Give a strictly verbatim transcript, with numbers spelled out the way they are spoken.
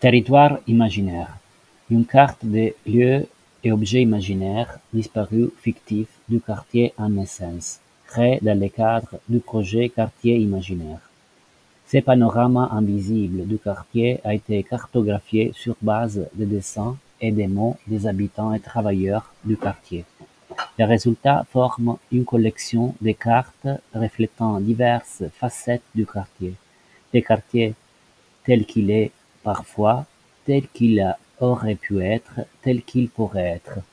Territoire imaginaire: une carte des lieux et objets imaginaires, disparus fictifs du quartier en naissance, créé dans le cadre du projet Quartier imaginaire. Ce panorama invisible du quartier a été cartographié sur base de dessins et des mots des habitants et travailleurs du quartier. Les résultats forment une collection de cartes reflétant diverses facettes du quartier. Le quartier tel qu'il est parfois, tel qu'il aurait pu être, tel qu'il pourrait être.